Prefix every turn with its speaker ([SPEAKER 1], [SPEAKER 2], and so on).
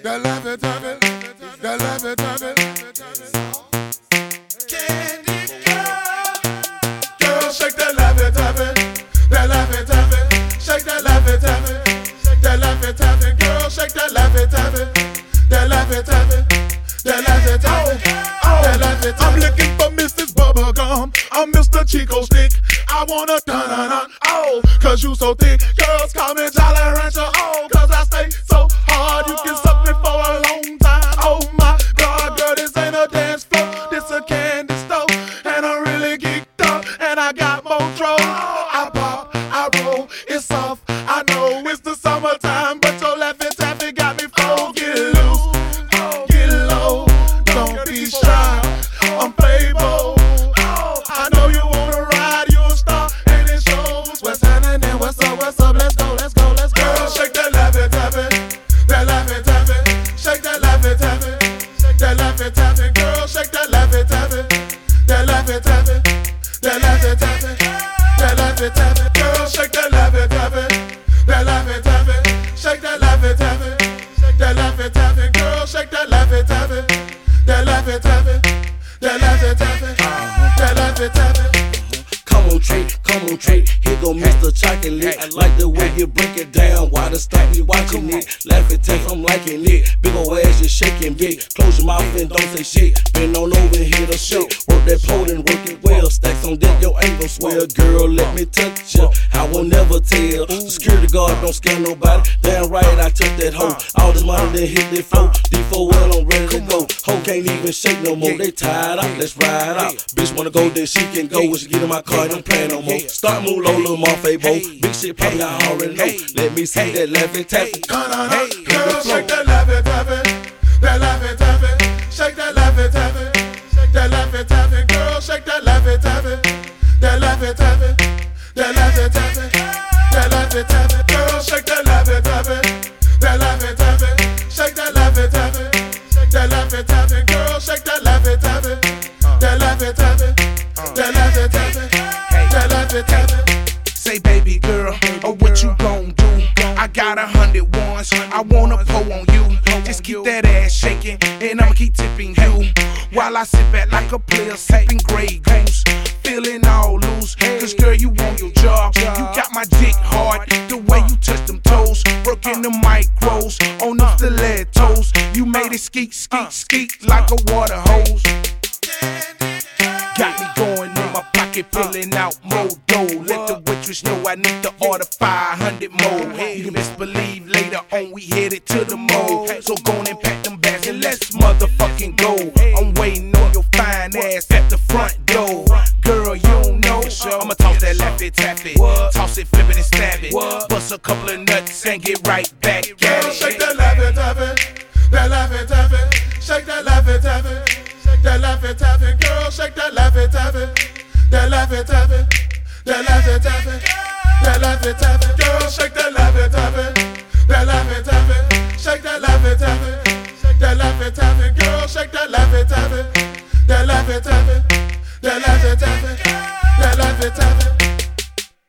[SPEAKER 1] They love it, love it. They love it, love it. Candy girl. Girl, shake that love it, love it. They love it, love it. Shake that love it, love it. They love it, love it. Girl, shake that love it, love it. They love it, love it. They love it, love it. They love it. I'm looking for Mrs. Bubblegum. I'm Mr. Chico Stick. I wanna dun-dun-dun, oh, cause you so thick. Girls call me Jolly Rancher, oh, cause I stay so hard. You can suck me for a long time. Oh my God, girl, this ain't a dance floor. This a candy store. And I'm really geeked up. And I got more throw. I pop, I roll, it's soft. I know it's the summertime, but your Laffy Taffy got me full. Get loose, get low, don't be shy. I'm Playboy. I know you wanna ride, you a star, and it shows. What's happening? What's up? What's up? Let's go, let's go, let's go. Girl, shake that Laffy Taffy, that Laffy Taffy, shake that Laffy Taffy, that Laffy Taffy. Girl, shake that Laffy Taffy, that Laffy Taffy, that Laffy Taffy, that Laffy Taffy. Girl, shake that Laffy Taffy, that Laffy Taffy, shake that Laffy Taffy, that Laffy Taffy. Girl, shake that Laffy Taffy, that Laffy Taffy, that Laffy Taffy, that Laffy Taffy.
[SPEAKER 2] Come on, Trey, here go Mr. Chocolate. I like the way you break it down, why the stop me watching it. Laffy Taffy, I'm liking it. Big ol' ass, you shaking big. Close your mouth and don't say shit. Bend on over and hit a shit. Work that pole and work it well. Stacks on deck, your ain't gon' swell. Girl, let me touch ya, I will never tell. Security guard don't scare nobody. Damn right, I took that hoe. All this money then hit that flow. D4 well, I'm ready to go. Hoe can't even shake no more. They tired out, let's ride out. Bitch wanna go, then she can go. When she get in my car, don't play no more. Start move low, little Marfay Bo. Big shit poppin', I already know. Let me see that Laffy Taffy.
[SPEAKER 1] Girl, shake that Laffy Taffy, that Laffy Taffy, shake that Laffy Taffy, that Laffy Taffy. Girl, shake that Laffy Taffy, that Laffy Taffy, that Laffy Taffy, that Laffy Taffy. Girl, shake that Laffy Taffy, that Laffy Taffy, shake that Laffy Taffy, that Laffy Taffy. Girl, shake that Laffy Taffy, that Laffy Taffy, that Laffy Taffy, that Laffy Taffy.
[SPEAKER 3] Say, baby girl, oh, what you gon' do? I got 100 ones, I wanna pull on you. Just keep that ass shaking, and I'ma keep tipping you while I sit back like a player sipping Grey Goose, feeling all loose. Cause girl, you want your job. You got my dick hard, the way you touch them toes, working the micros on them stilettos. You made it skeet, skeet, skeet like a water hose. Got me going in my pocket, pulling out more dough. Let the waitress know I need to order 500 more. You can best believe later on we headed to the mall. So go on and pack them bags and let's motherfucking go. I'm waiting on your fine ass at the front door. Girl, you don't know, I'ma toss that Laffy Taffy, toss it, flip it and stab it, bust a couple of nuts and get right back at
[SPEAKER 1] Girl,
[SPEAKER 3] it.
[SPEAKER 1] shake that Laffy Taffy, that Laffy Taffy, shake that Laffy Taffy, that Laffy Taffy. Girl, shake that Laffy Taffy, that Laffy Taffy, that Laffy Taffy, that Laffy Taffy. Girl, shake that Laffy Taffy, that Laffy Taffy, shake that Laffy Taffy, that Laffy Taffy. Girl, shake that Laffy Taffy, that Laffy Taffy, that Laffy Taffy, that Laffy Taffy.